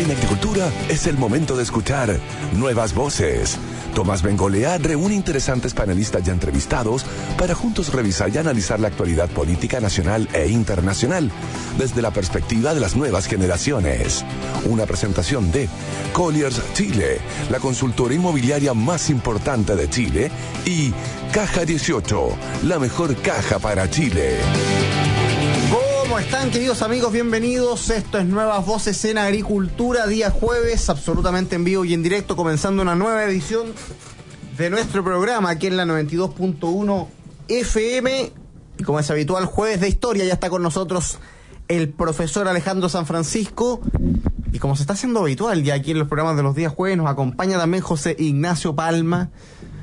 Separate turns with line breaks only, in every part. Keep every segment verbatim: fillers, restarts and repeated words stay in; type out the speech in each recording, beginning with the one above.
En Agricultura es el momento de escuchar nuevas voces. Tomás Bengolea reúne interesantes panelistas ya entrevistados para juntos revisar y analizar la actualidad política nacional e internacional desde la perspectiva de las nuevas generaciones. Una presentación de Colliers Chile, la consultora inmobiliaria más importante de Chile, y Caja dieciocho, la mejor caja para Chile.
¿Cómo están, queridos amigos? Bienvenidos. Esto es Nuevas Voces en Agricultura, día jueves, absolutamente en vivo y en directo, comenzando una nueva edición de nuestro programa aquí en la noventa y dos punto uno F M. Y como es habitual, jueves de historia, ya está con nosotros el profesor Alejandro San Francisco. Y como se está haciendo habitual ya aquí en los programas de los días jueves, nos acompaña también José Ignacio Palma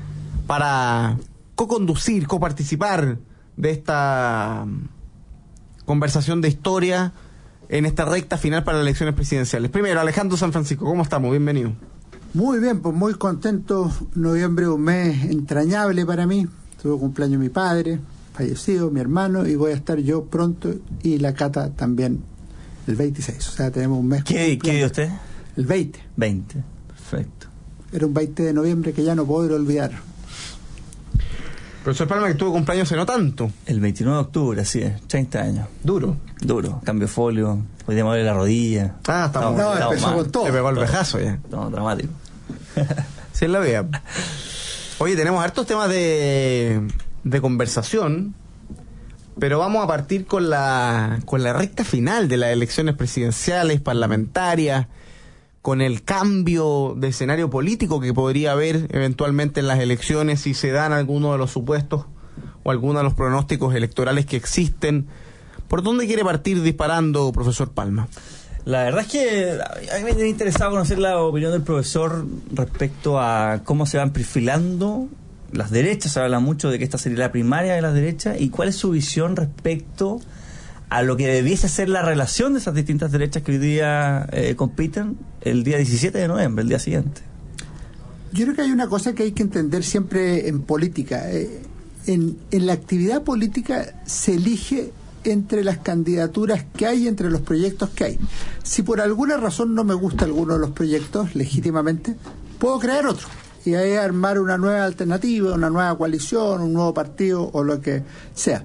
para co-conducir, coparticipar de esta conversación de historia en esta recta final para las elecciones presidenciales. Primero, Alejandro San Francisco, ¿cómo estamos? Bienvenido.
Muy bien, pues muy contento. Noviembre es un mes entrañable para mí. Tuvo cumpleaños mi padre, fallecido, mi hermano, y voy a estar yo pronto, y la Cata también el veintiséis. O sea, tenemos un mes.
¿Qué, ¿qué dio usted?
El veinte.
veinte, perfecto.
Era un veinte de noviembre que ya no podré olvidar.
Profesor Palma, que tuvo cumpleaños hace no tanto.
El veintinueve de octubre, así es, treinta años.
Duro.
Duro, cambio folio, hoy día me duele la rodilla.
Ah, estamos.
No,
estamos
empezó
mal.
con todo.
Le pegó el vejazo ya.
No, dramático.
Sí, es la vida. Oye, tenemos hartos temas de, de conversación, pero vamos a partir con la, con la recta final de las elecciones presidenciales, parlamentarias, con el cambio de escenario político que podría haber eventualmente en las elecciones si se dan algunos de los supuestos o algunos de los pronósticos electorales que existen. ¿Por dónde quiere partir disparando, profesor Palma?
La verdad es que a mí me tiene interesado conocer la opinión del profesor respecto a cómo se van perfilando las derechas. Se habla mucho de que esta sería la primaria de las derechas, y cuál es su visión respecto a lo que debiese ser la relación de esas distintas derechas que hoy día eh, compiten el día diecisiete de noviembre, el día siguiente.
Yo creo que hay una cosa que hay que entender siempre en política. Eh, en, en la actividad política se elige entre las candidaturas que hay, entre los proyectos que hay. Si por alguna razón no me gusta alguno de los proyectos, legítimamente, puedo crear otro. Y ahí armar una nueva alternativa, una nueva coalición, un nuevo partido o lo que sea.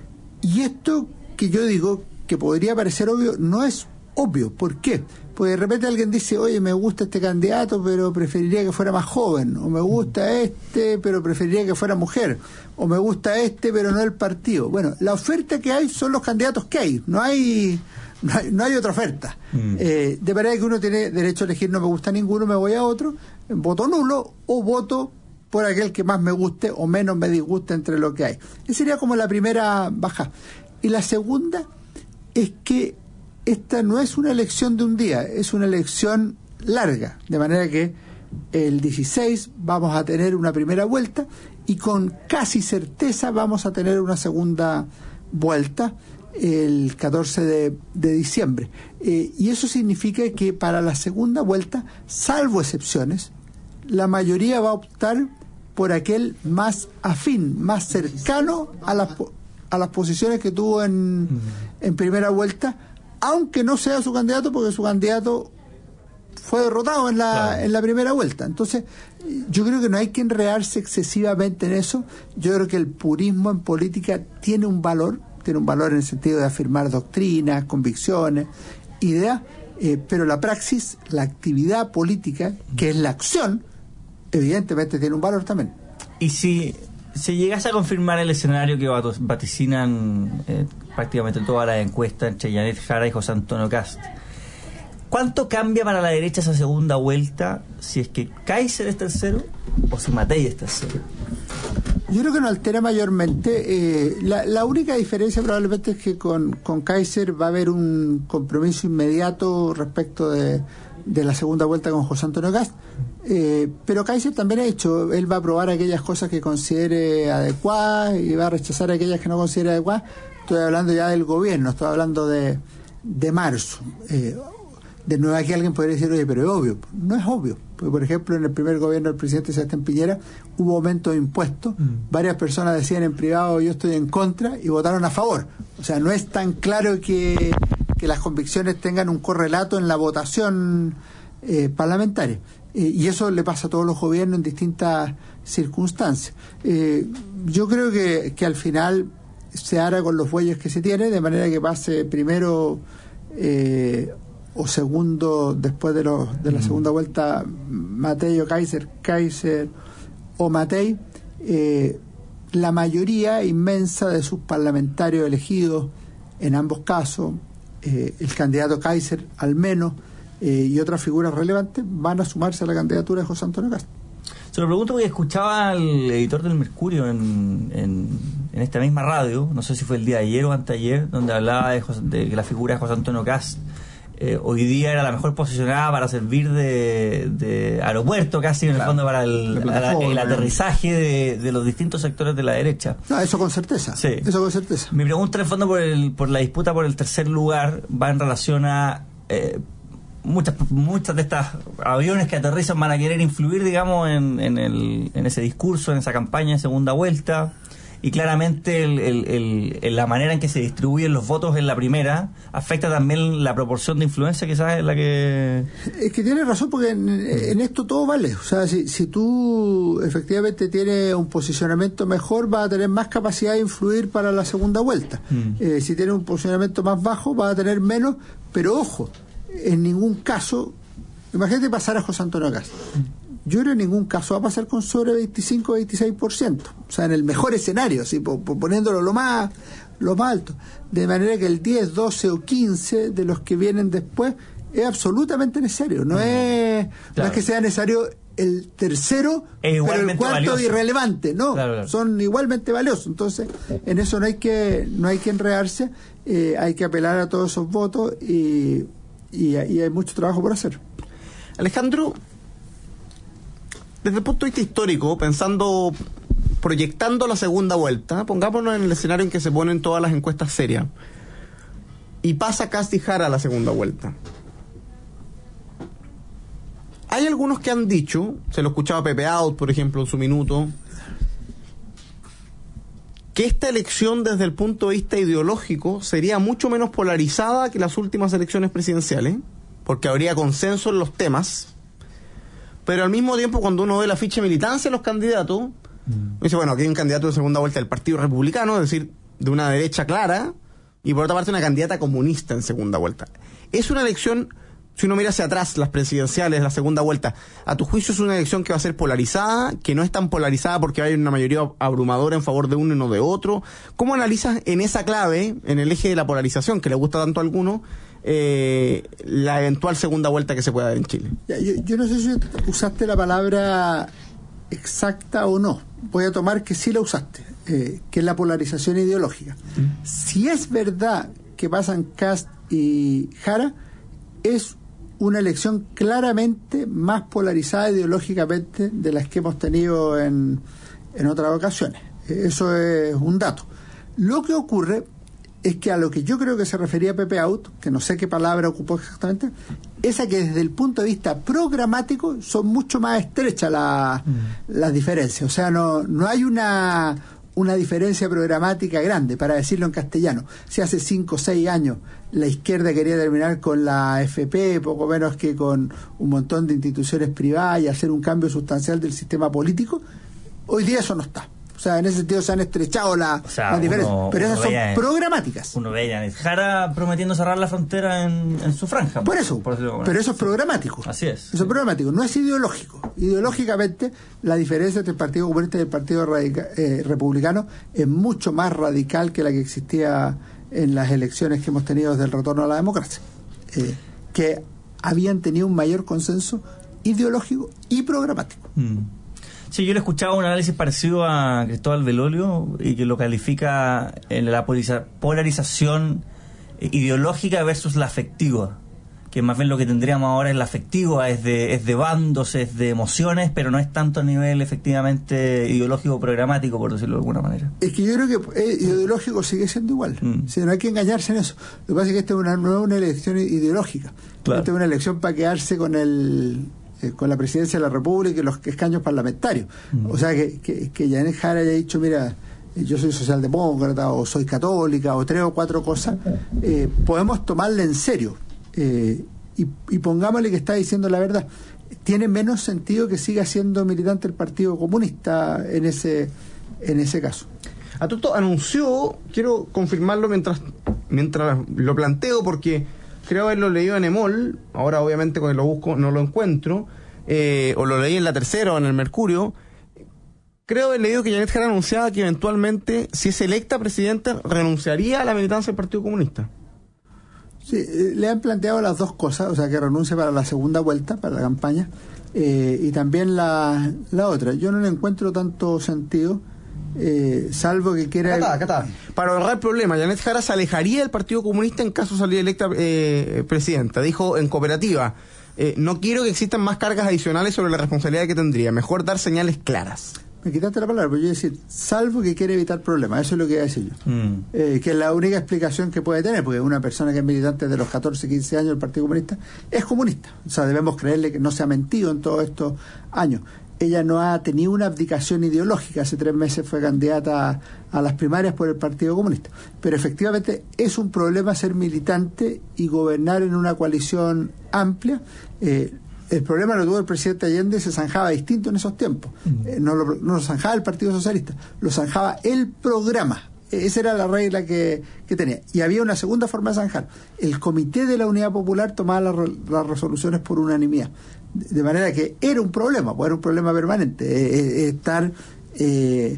Y esto que yo digo que podría parecer obvio, no es obvio. ¿Por qué? Porque de repente alguien dice, oye, me gusta este candidato, pero preferiría que fuera más joven, o me gusta este, pero preferiría que fuera mujer, o me gusta este, pero no el partido. Bueno, la oferta que hay son los candidatos que hay, no hay no hay, no hay otra oferta. Mm. Eh, de manera que uno tiene derecho a elegir, no me gusta ninguno, me voy a otro, voto nulo, o voto por aquel que más me guste o menos me disguste entre lo que hay. Esa sería como la primera baja. Y la segunda es que esta no es una elección de un día, es una elección larga, de manera que el dieciséis vamos a tener una primera vuelta y con casi certeza vamos a tener una segunda vuelta el catorce de, de diciembre. Eh, y eso significa que para la segunda vuelta, salvo excepciones, la mayoría va a optar por aquel más afín, más cercano a las a las posiciones que tuvo en, en primera vuelta, aunque no sea su candidato, porque su candidato fue derrotado en la, claro. en la primera vuelta. Entonces, yo creo que no hay que enredarse excesivamente en eso. Yo creo que el purismo en política tiene un valor, tiene un valor en el sentido de afirmar doctrinas, convicciones, ideas, eh, pero la praxis, la actividad política, que es la acción, evidentemente tiene un valor también.
Y si se llegase a confirmar el escenario que vaticinan eh, prácticamente todas las encuestas entre Janet Jara y José Antonio Kast, ¿cuánto cambia para la derecha esa segunda vuelta si es que Kaiser es tercero o si Matei es tercero?
Yo creo que no altera mayormente. Eh, la, la única diferencia probablemente es que con, con Kaiser va a haber un compromiso inmediato respecto de, de la segunda vuelta con José Antonio Kast. Eh, pero Kaiser también ha dicho, él va a aprobar aquellas cosas que considere adecuadas y va a rechazar aquellas que no considere adecuadas. Estoy hablando ya del gobierno, estoy hablando de, de marzo. Eh, de nuevo aquí alguien podría decir, oye, pero es obvio. No es obvio, porque por ejemplo en el primer gobierno del presidente Sebastián Piñera hubo aumento de impuestos, mm. varias personas decían en privado yo estoy en contra y votaron a favor. O sea, no es tan claro que, que las convicciones tengan un correlato en la votación eh, parlamentaria. Eh, y eso le pasa a todos los gobiernos en distintas circunstancias. Eh, yo creo que, que al final se hará con los bueyes que se tiene, de manera que pase primero eh, o segundo, después de, los, de la segunda vuelta, Matei o Kaiser, Kaiser o Matei. Eh, la mayoría inmensa de sus parlamentarios elegidos en ambos casos, eh, el candidato Kaiser al menos, eh, y otras figuras relevantes, van a sumarse a la candidatura de José Antonio Cast.
Se lo pregunto porque escuchaba al editor del Mercurio en, en, en esta misma radio, no sé si fue el día de ayer o anteayer, donde hablaba de, José, de que la figura de José Antonio Cast eh, hoy día era la mejor posicionada para servir de, de aeropuerto casi, en claro, el fondo, para el, la el aterrizaje de, de los distintos sectores de la derecha.
No, eso con certeza. Sí. Eso con certeza.
Mi pregunta en el fondo por, el, por la disputa por el tercer lugar va en relación a... Eh, muchas muchas de estas aviones que aterrizan van a querer influir, digamos, en, en, el, en ese discurso, en esa campaña de segunda vuelta, y claramente el, el, el, el, la manera en que se distribuyen los votos en la primera afecta también la proporción de influencia quizás en la que...
Es que tienes razón, porque en, en esto todo vale. O sea, si, si tú efectivamente tienes un posicionamiento mejor, vas a tener más capacidad de influir para la segunda vuelta. Mm. Eh, si tienes un posicionamiento más bajo, vas a tener menos, pero ojo, en ningún caso, imagínate pasar a José Antonio Cast. Yo creo que en ningún caso va a pasar con sobre veinticinco o veintiséis por ciento. O sea, en el mejor escenario, así, po, po, poniéndolo lo más, lo más alto. De manera que el diez, doce o quince de los que vienen después es absolutamente necesario. No, mm. es, claro. no es que sea necesario el tercero, pero el cuarto valioso. Irrelevante. No, claro, claro. Son igualmente valiosos. Entonces, en eso no hay que, no hay que enredarse. Eh, hay que apelar a todos esos votos y... Y, y hay mucho trabajo por hacer.
Alejandro, desde el punto de vista histórico, pensando, proyectando la segunda vuelta, pongámonos en el escenario en que se ponen todas las encuestas serias, y pasa Cast y Jara a la segunda vuelta. Hay algunos que han dicho, se lo escuchaba Pepe Out, por ejemplo, en su minuto, que esta elección desde el punto de vista ideológico sería mucho menos polarizada que las últimas elecciones presidenciales, porque habría consenso en los temas, pero al mismo tiempo cuando uno ve la ficha de militancia de los candidatos, mm. dice, bueno, aquí hay un candidato de segunda vuelta del Partido Republicano, es decir, de una derecha clara, y por otra parte una candidata comunista en segunda vuelta. Es una elección... Si uno mira hacia atrás, las presidenciales, la segunda vuelta, ¿a tu juicio es una elección que va a ser polarizada, que no es tan polarizada porque hay una mayoría abrumadora en favor de uno y no de otro? ¿Cómo analizas en esa clave, en el eje de la polarización, que le gusta tanto a algunos, eh, la eventual segunda vuelta que se pueda dar en Chile?
Ya, yo, yo no sé si usaste la palabra exacta o no. Voy a tomar que sí la usaste, eh, que es la polarización ideológica. ¿Mm? Si es verdad que pasan Cast y Jara, es una elección claramente más polarizada ideológicamente de las que hemos tenido en, en otras ocasiones. Eso es un dato. Lo que ocurre es que a lo que yo creo que se refería Pepe Out, que no sé qué palabra ocupó exactamente, es a que desde el punto de vista programático son mucho más estrechas la, mm. las diferencias. O sea, no, no hay una... una diferencia programática grande, para decirlo en castellano. Si hace cinco o seis años la izquierda quería terminar con la A F P, poco menos que con un montón de instituciones privadas y hacer un cambio sustancial del sistema político, hoy día eso no está. O sea, en ese sentido se han estrechado la, o sea, las diferencias, uno, pero esas son veía, programáticas.
Uno veía Jara prometiendo cerrar la frontera en, en su franja.
Por eso, por pero eso es programático.
Así es.
Eso es programático, no es ideológico. Ideológicamente, la diferencia entre el Partido Comunista y el Partido Radica, eh, Republicano es mucho más radical que la que existía en las elecciones que hemos tenido desde el retorno a la democracia, eh, que habían tenido un mayor consenso ideológico y programático.
Mm. Sí, yo le escuchaba un análisis parecido a Cristóbal Belolio y que lo califica en la polarización ideológica versus la afectiva, que más bien lo que tendríamos ahora es la afectiva, es de, es de bandos, es de emociones, pero no es tanto a nivel efectivamente ideológico programático, por decirlo de alguna manera.
Es que yo creo que eh, ideológico sigue siendo igual. Mm. O sea, no hay que engañarse en eso. Lo que pasa es que esta es una, no es una elección ideológica. Claro. Esta es una elección para quedarse con el... con la presidencia de la República y los escaños parlamentarios. Mm. O sea, que, que, que Janet Jara haya dicho, mira, yo soy socialdemócrata o soy católica o tres o cuatro cosas, eh, podemos tomarla en serio eh, y, y pongámosle que está diciendo la verdad. Tiene menos sentido que siga siendo militante del Partido Comunista en ese en ese caso.
Atusto anunció, quiero confirmarlo mientras mientras lo planteo, porque creo haberlo leído en Emol, ahora obviamente cuando lo busco no lo encuentro, eh, o lo leí en La Tercera o en el Mercurio. Creo haber leído que Janet Jara anunciaba que eventualmente, si es electa presidenta, renunciaría a la militancia del Partido Comunista.
Sí, eh, le han planteado las dos cosas, o sea, que renuncie para la segunda vuelta, para la campaña, eh, y también la, la otra. Yo no le encuentro tanto sentido, eh, salvo que quiera...
Acá está, acá está. Para ahorrar problemas, Janet Jara se alejaría del Partido Comunista en caso de salir electa eh, presidenta. Dijo en Cooperativa, eh, no quiero que existan más cargas adicionales sobre la responsabilidad que tendría, mejor dar señales claras.
Me quitaste la palabra, pero yo iba a decir, salvo que quiere evitar problemas, eso es lo que iba a decir yo. Mm. Eh, que es la única explicación que puede tener, porque una persona que es militante de los catorce, quince años del Partido Comunista es comunista. O sea, debemos creerle que no se ha mentido en todos estos años. Ella no ha tenido una abdicación ideológica, hace tres meses fue candidata a, a las primarias por el Partido Comunista. Pero efectivamente es un problema ser militante y gobernar en una coalición amplia. Eh, El problema lo tuvo el presidente Allende, se zanjaba distinto en esos tiempos. Mm. Eh, no, lo, no lo zanjaba el Partido Socialista, lo zanjaba el programa. Esa era la regla que, que tenía. Y había una segunda forma de zanjar. El Comité de la Unidad Popular tomaba la, las resoluciones por unanimidad. De, de manera que era un problema, pues era un problema permanente. Eh, eh, estar eh,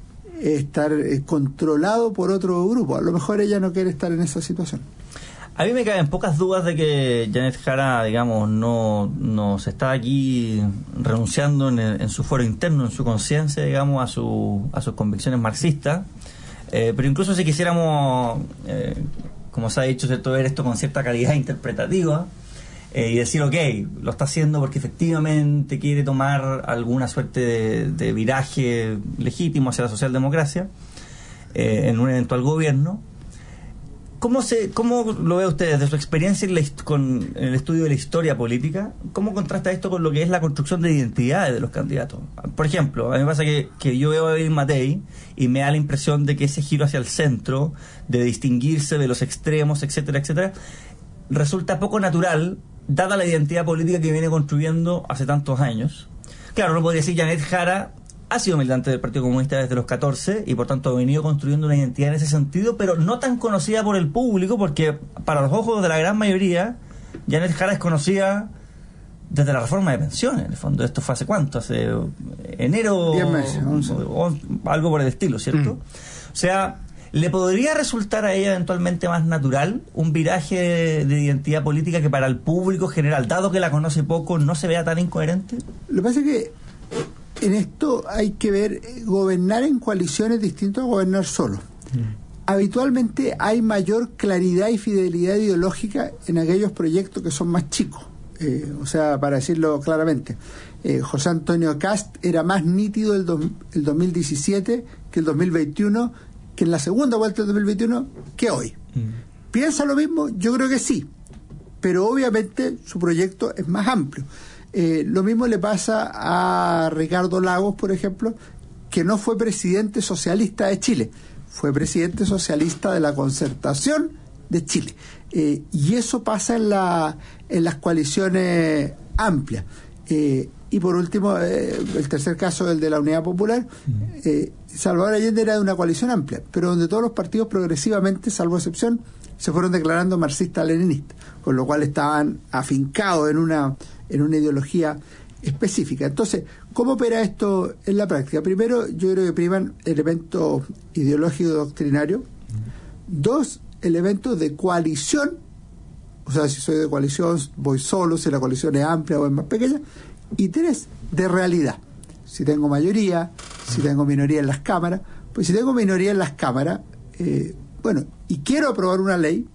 estar eh, controlado por otro grupo. A lo mejor ella no quiere estar en esa situación.
A mí me caben pocas dudas de que Janet Jara, digamos, no, no se está aquí renunciando en, el, en su fuero interno, en su conciencia, digamos, a, su, a sus convicciones marxistas. Eh, pero incluso si quisiéramos, eh, como se ha dicho, ¿cierto?, ver esto con cierta calidad interpretativa eh, y decir, ok, lo está haciendo porque efectivamente quiere tomar alguna suerte de, de viraje legítimo hacia la socialdemocracia eh, en un eventual gobierno. ¿Cómo, se, ¿Cómo lo ve usted desde su experiencia en, la, con, en el estudio de la historia política? ¿Cómo contrasta esto con lo que es la construcción de identidades de los candidatos? Por ejemplo, a mí me pasa que, que yo veo a David Matei y me da la impresión de que ese giro hacia el centro, de distinguirse de los extremos, etcétera, etcétera, resulta poco natural, dada la identidad política que viene construyendo hace tantos años. Claro, no podría decir Janet Jara ha sido militante del Partido Comunista desde los catorce y por tanto ha venido construyendo una identidad en ese sentido, pero no tan conocida por el público, porque para los ojos de la gran mayoría Janet Jara es conocida desde la reforma de pensiones. En el fondo, esto fue hace cuánto, hace enero,
diez meses, once.
O, o algo por el estilo, ¿cierto? Mm. O sea, ¿le podría resultar a ella eventualmente más natural un viraje de, de identidad política que para el público general, dado que la conoce poco, no se vea tan incoherente?
Lo que pasa es que en esto hay que ver, gobernar en coaliciones distinto a gobernar solo. Mm. Habitualmente hay mayor claridad y fidelidad ideológica en aquellos proyectos que son más chicos. Eh, o sea, para decirlo claramente, eh, José Antonio Cast era más nítido el, do, el dos mil diecisiete que el dos mil veintiuno, que en la segunda vuelta del dos mil veintiuno, que hoy. Mm. ¿Piensa lo mismo? Yo creo que sí, pero obviamente su proyecto es más amplio. Eh, lo mismo le pasa a Ricardo Lagos, por ejemplo, que no fue presidente socialista de Chile, fue presidente socialista de la Concertación de Chile. Eh, y eso pasa en, la, en las coaliciones amplias. Eh, y por último, eh, el tercer caso, el de la Unidad Popular. Eh, Salvador Allende era de una coalición amplia, pero donde todos los partidos progresivamente, salvo excepción, se fueron declarando marxistas-leninistas, con lo cual estaban afincados en una en una ideología específica. Entonces, ¿cómo opera esto en la práctica? Primero, yo creo que priman elementos ideológicos doctrinarios. Dos, elementos de coalición. O sea, si soy de coalición, voy solo, si la coalición es amplia o es más pequeña. Y tres, de realidad. Si tengo mayoría, si tengo minoría en las cámaras. Pues si tengo minoría en las cámaras, eh, bueno, y quiero aprobar una ley,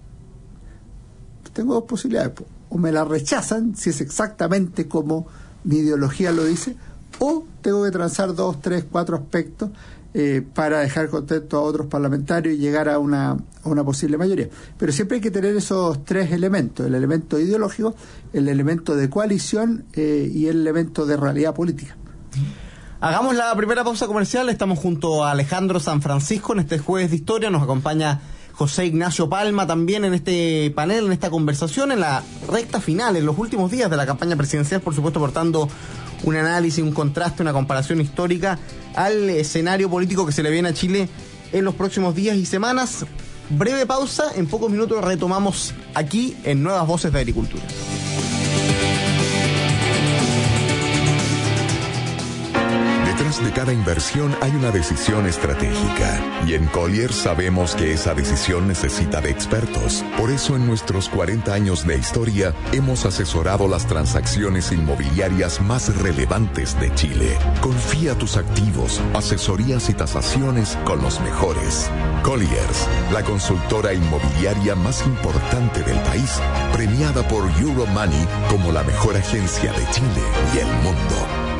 pues tengo dos posibilidades. O me la rechazan, si es exactamente como mi ideología lo dice, o tengo que transar dos, tres, cuatro aspectos eh, para dejar contento a otros parlamentarios y llegar a una, a una posible mayoría. Pero siempre hay que tener esos tres elementos: el elemento ideológico, el elemento de coalición eh, y el elemento de realidad política.
Hagamos la primera pausa comercial. Estamos junto a Alejandro San Francisco en este jueves de historia. Nos acompaña José Ignacio Palma también en este panel, en esta conversación, en la recta final, en los últimos días de la campaña presidencial, por supuesto, aportando un análisis, un contraste, una comparación histórica al escenario político que se le viene a Chile en los próximos días y semanas. Breve pausa, en pocos minutos retomamos aquí en Nuevas Voces de Agricultura.
Detrás de cada inversión hay una decisión estratégica. Y en Colliers sabemos que esa decisión necesita de expertos. Por eso en nuestros cuarenta años de historia hemos asesorado las transacciones inmobiliarias más relevantes de Chile. Confía tus activos, asesorías y tasaciones con los mejores. Colliers, la consultora inmobiliaria más importante del país, premiada por Euromoney como la mejor agencia de Chile y el mundo.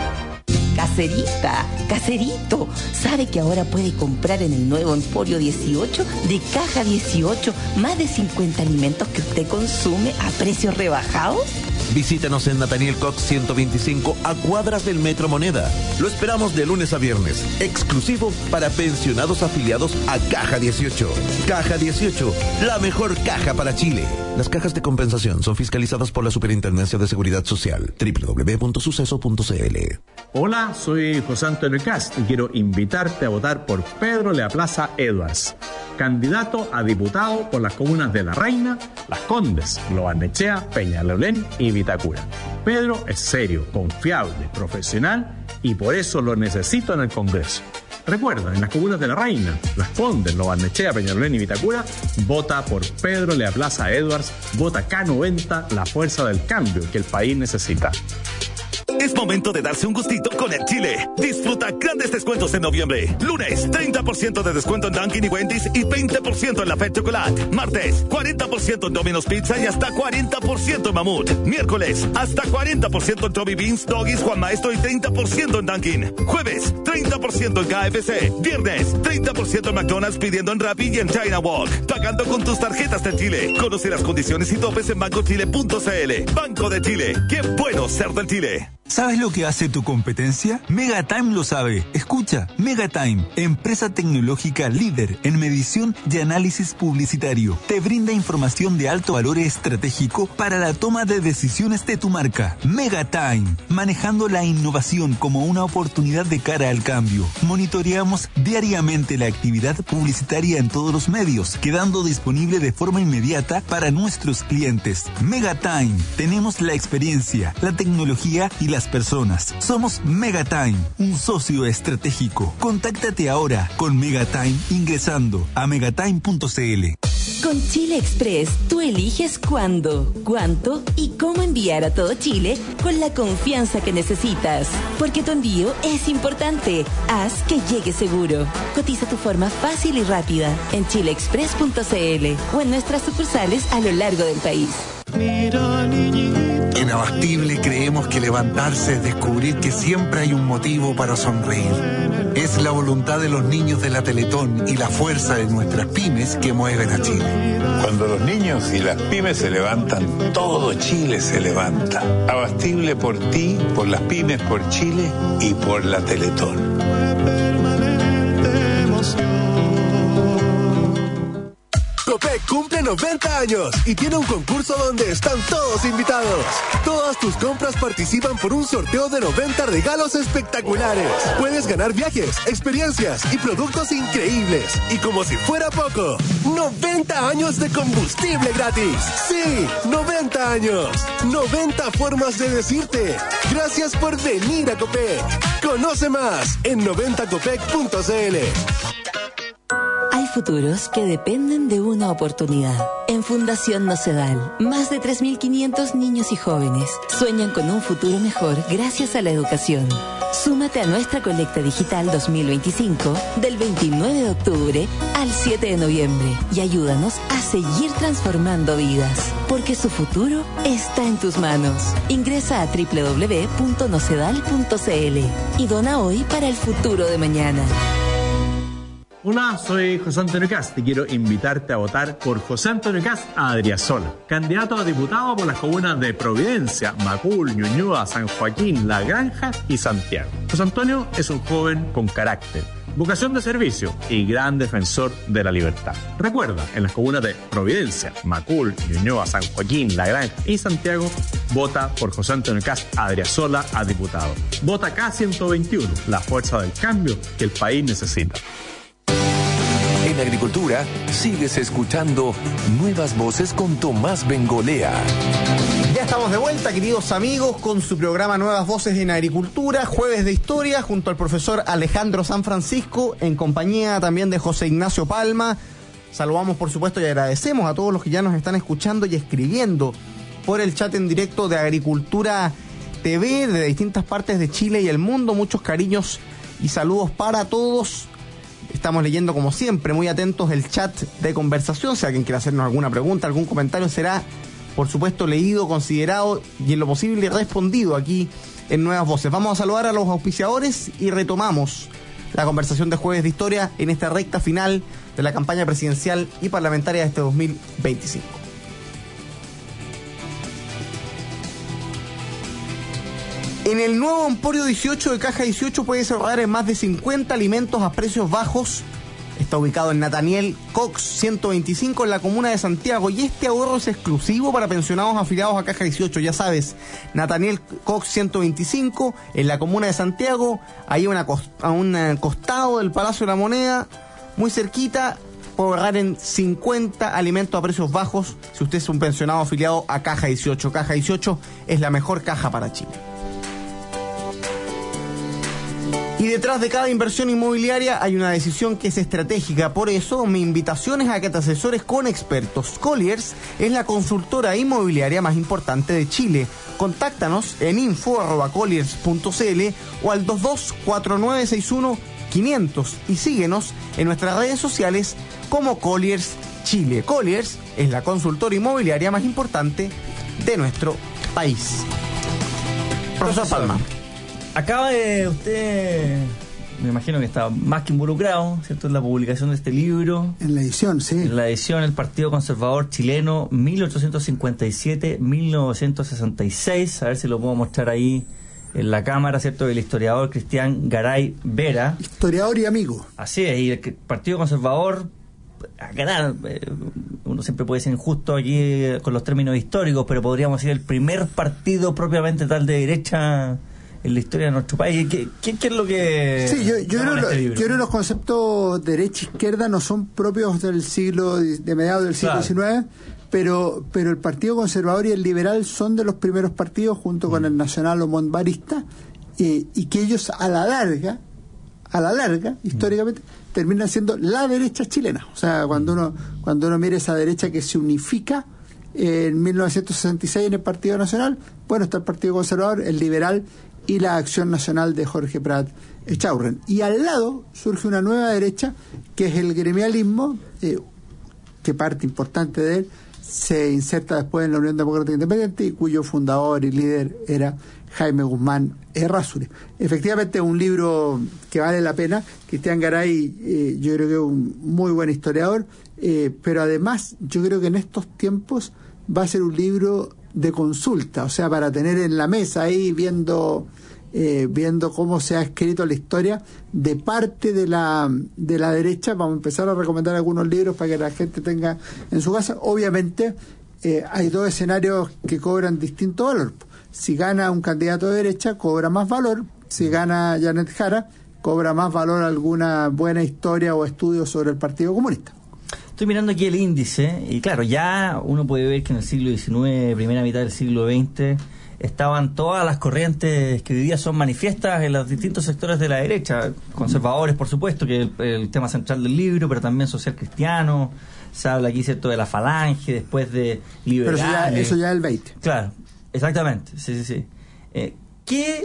Caserita, caserito, ¿sabe que ahora puede comprar en el nuevo Emporio dieciocho de Caja dieciocho más de cincuenta alimentos que usted consume a precios rebajados?
Visítanos en Nathaniel Cox ciento veinticinco a cuadras del Metro Moneda. Lo esperamos de lunes a viernes, exclusivo para pensionados afiliados a Caja dieciocho. Caja dieciocho, la mejor caja para Chile. Las cajas de compensación son fiscalizadas por la Superintendencia de Seguridad Social. doble u doble u doble u punto suceso punto c l.
Hola, soy José Antonio Cast y quiero invitarte a votar por Pedro Leaplaza Edwards, candidato a diputado por las comunas de La Reina, Las Condes, Lo Barnechea, Peñalolén y Vitacura. Pedro es serio, confiable, profesional y por eso lo necesito en el Congreso. Recuerda, en las comunas de La Reina, Las Condes, Lo Barnechea, Peñalolén y Vitacura, vota por Pedro Leaplaza Edwards, vota K noventa, la fuerza del cambio que el país necesita.
Es momento de darse un gustito con el Chile. Disfruta grandes descuentos en noviembre. Lunes, treinta por ciento de descuento en Dunkin' y Wendy's y veinte por ciento en la Fed Chocolate. Martes, cuarenta por ciento en Domino's Pizza y hasta cuarenta por ciento en Mamut. Miércoles, hasta cuarenta por ciento en Toby Beans, Doggies, Juan Maestro y treinta por ciento en Dunkin'. Jueves, treinta por ciento en K F C. Viernes, treinta por ciento en McDonald's pidiendo en Rappi y en China Walk. Pagando con tus tarjetas de Chile. Conoce las condiciones y topes en banco chile punto c l. Banco de Chile. ¡Qué bueno ser del Chile!
¿Sabes lo que hace tu competencia? Megatime lo sabe. Escucha, Megatime, empresa tecnológica líder en medición y análisis publicitario. Te brinda información de alto valor estratégico para la toma de decisiones de tu marca. Megatime, manejando la innovación como una oportunidad de cara al cambio. Monitoreamos diariamente la actividad publicitaria en todos los medios, quedando disponible de forma inmediata para nuestros clientes. Megatime, tenemos la experiencia, la tecnología y las personas. Somos Megatime, un socio estratégico. Contáctate ahora con Megatime ingresando a megatime punto c l.
Con Chile Express, tú eliges cuándo, cuánto y cómo enviar a todo Chile con la confianza que necesitas. Porque tu envío es importante. Haz que llegue seguro. Cotiza tu forma fácil y rápida en chile express punto c l o en nuestras sucursales a lo largo del país.
En Abastible creemos que levantarse es descubrir que siempre hay un motivo para sonreír. Es la voluntad de los niños de la Teletón y la fuerza de nuestras pymes que mueven a Chile.
Cuando los niños y las pymes se levantan, todo Chile se levanta. Abastible por ti, por las pymes, por Chile y por la Teletón.
Copec cumple noventa años y tiene un concurso donde están todos invitados. Todas tus compras participan por un sorteo de noventa regalos espectaculares. Puedes ganar viajes, experiencias y productos increíbles. Y como si fuera poco, noventa años de combustible gratis. Sí, noventa años. noventa formas de decirte gracias por venir a Copec. Conoce más en noventa copec punto c l.
Hay futuros que dependen de una oportunidad. En Fundación Nocedal, más de tres mil quinientos niños y jóvenes sueñan con un futuro mejor gracias a la educación. Súmate a nuestra colecta digital dos mil veinticinco del veintinueve de octubre al siete de noviembre y ayúdanos a seguir transformando vidas, porque su futuro está en tus manos. Ingresa a doble u doble u doble u punto nocedal punto c l y dona hoy para el futuro de mañana.
Hola, soy José Antonio Cast y quiero invitarte a votar por José Antonio Cast Adriasola, candidato a diputado por las comunas de Providencia, Macul, Ñuñoa, San Joaquín, La Granja y Santiago. José Antonio es un joven con carácter, vocación de servicio y gran defensor de la libertad. Recuerda, en las comunas de Providencia, Macul, Ñuñoa, San Joaquín, La Granja y Santiago, vota por José Antonio Cast Adriasola a diputado. Vota K ciento veintiuno, la fuerza del cambio que el país necesita.
En Agricultura, sigues escuchando Nuevas Voces con Tomás Bengolea.
Ya estamos de vuelta, queridos amigos, con su programa Nuevas Voces en Agricultura, jueves de historia, junto al profesor Alejandro San Francisco, en compañía también de José Ignacio Palma. Saludamos, por supuesto, y agradecemos a todos los que ya nos están escuchando y escribiendo por el chat en directo de Agricultura T V, de distintas partes de Chile y el mundo. Muchos cariños y saludos para todos. Estamos leyendo, como siempre, muy atentos el chat de conversación. Si alguien quiere hacernos alguna pregunta, algún comentario, será, por supuesto, leído, considerado y en lo posible respondido aquí en Nuevas Voces. Vamos a saludar a los auspiciadores y retomamos la conversación de Jueves de Historia en esta recta final de la campaña presidencial y parlamentaria de este dos mil veinticinco. En el nuevo Emporio dieciocho de Caja dieciocho puedes ahorrar en más de cincuenta alimentos a precios bajos. Está ubicado en Nathaniel Cox ciento veinticinco en la comuna de Santiago, y este ahorro es exclusivo para pensionados afiliados a Caja dieciocho. Ya sabes, Nathaniel Cox ciento veinticinco en la comuna de Santiago, ahí una a un costado del Palacio de la Moneda, muy cerquita. Puede ahorrar en cincuenta alimentos a precios bajos si usted es un pensionado afiliado a Caja dieciocho. Caja dieciocho es la mejor caja para Chile. Y detrás de cada inversión inmobiliaria hay una decisión que es estratégica. Por eso, mi invitación es a que te asesores con expertos. Colliers es la consultora inmobiliaria más importante de Chile. Contáctanos en info arroba colliers punto c l o al dos dos cuatro nueve seis uno quinientos y síguenos en nuestras redes sociales como Colliers Chile. Colliers es la consultora inmobiliaria más importante de nuestro país. Profesor Palma.
Acaba de usted, me imagino que está más que involucrado, ¿cierto?, en la publicación de este libro.
En la edición, sí.
En la edición El Partido Conservador Chileno, mil ochocientos cincuenta y siete a mil novecientos sesenta y seis. A ver si lo puedo mostrar ahí en la cámara, ¿cierto?, del historiador Cristian Garay Vera.
Historiador y amigo.
Así es, y el Partido Conservador, acá, uno siempre puede ser injusto aquí con los términos históricos, pero podríamos decir el primer partido propiamente tal de derecha en la historia de nuestro país. ¿Qué, qué, qué es lo que...?
Sí, yo, yo, creo,
este
yo creo que los conceptos derecha-izquierda no son propios del siglo, de mediados del siglo diecinueve, pero, pero el Partido Conservador y el Liberal son de los primeros partidos, junto con el Nacional o Monbarista, eh, y que ellos a la larga, a la larga, históricamente, mm. terminan siendo la derecha chilena. O sea, cuando uno, cuando uno mira esa derecha que se unifica en mil novecientos sesenta y seis en el Partido Nacional, bueno, está el Partido Conservador, el Liberal y la Acción Nacional de Jorge Prat Echaurren. Y al lado surge una nueva derecha, que es el gremialismo, eh, que parte importante de él se inserta después en la Unión Democrática Independiente, y cuyo fundador y líder era Jaime Guzmán Errázuriz. Efectivamente, un libro que vale la pena. Cristian Garay, eh, yo creo que es un muy buen historiador, eh, pero además yo creo que en estos tiempos va a ser un libro de consulta, o sea, para tener en la mesa ahí viendo eh, viendo cómo se ha escrito la historia de parte de la de la derecha. Vamos a empezar a recomendar algunos libros para que la gente tenga en su casa. Obviamente eh, hay dos escenarios que cobran distinto valor. Si gana un candidato de derecha, cobra más valor. Si gana Janet Jara, cobra más valor alguna buena historia o estudio sobre el Partido Comunista.
Estoy mirando aquí el índice y claro, ya uno puede ver que en el siglo diecinueve, primera mitad del siglo veinte, estaban todas las corrientes que hoy día son manifiestas en los distintos sectores de la derecha, conservadores, por supuesto, que es el, el tema central del libro, pero también social cristiano. Se habla aquí, ¿cierto?, de la falange, después de liberales.
Pero eso ya, eso ya es el veinte.
Claro, exactamente, sí, sí, sí. Eh, ¿Qué,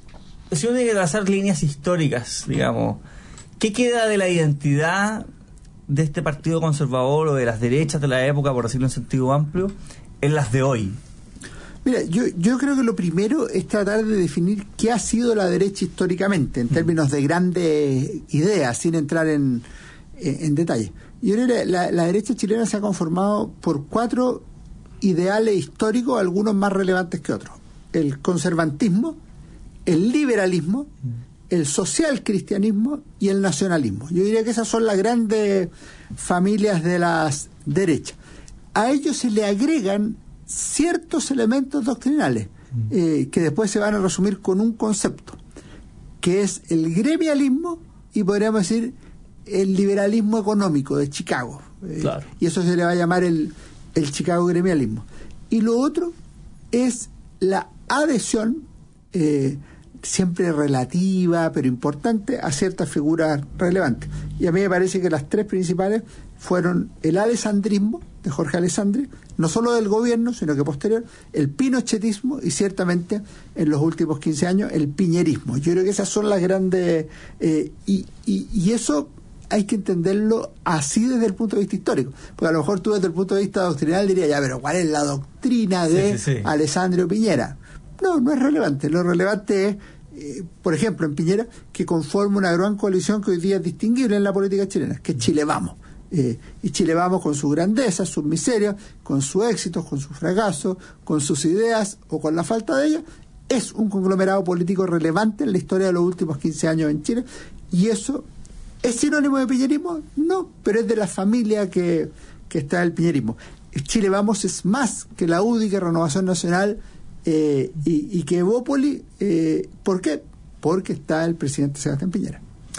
si uno tiene que trazar líneas históricas, digamos, qué queda de la identidad de este partido conservador o de las derechas de la época, por decirlo en sentido amplio, en las de hoy?
Mira, yo, yo creo que lo primero es tratar de definir qué ha sido la derecha históricamente, en términos de grandes ideas, sin entrar en, eh, en detalle. Yo creo que la, la derecha chilena se ha conformado por cuatro ideales históricos, algunos más relevantes que otros: el conservantismo, el liberalismo, el social cristianismo y el nacionalismo. Yo diría que esas son las grandes familias de las derechas. A ellos se le agregan ciertos elementos doctrinales eh, que después se van a resumir con un concepto, que es el gremialismo y podríamos decir el liberalismo económico de Chicago. Eh, claro. Y eso se le va a llamar el, el Chicago gremialismo. Y lo otro es la adhesión, eh, siempre relativa, pero importante, a ciertas figuras relevantes. Y a mí me parece que las tres principales fueron el alessandrismo de Jorge Alessandri, no solo del gobierno, sino que posterior, el pinochetismo y ciertamente en los últimos quince años el piñerismo. Yo creo que esas son las grandes... Eh, y, y, y eso hay que entenderlo así desde el punto de vista histórico, porque a lo mejor tú desde el punto de vista doctrinal dirías, ya, pero ¿cuál es la doctrina de sí, sí, sí. Alessandro Piñera? No, no es relevante. Lo relevante es, eh, por ejemplo, en Piñera, que conforma una gran coalición que hoy día es distinguible en la política chilena, que es Chile Vamos. Eh, y Chile Vamos, con su grandeza, sus miserias, con sus éxitos, con sus fracasos, con sus ideas o con la falta de ellas, es un conglomerado político relevante en la historia de los últimos quince años en Chile. Y eso, ¿es sinónimo de piñerismo? No, pero es de la familia que, que está el piñerismo. Chile Vamos es más que la U D I, que Renovación Nacional eh, y, y que Evópoli. Eh, ¿Por qué? Porque está el presidente Sebastián Piñera.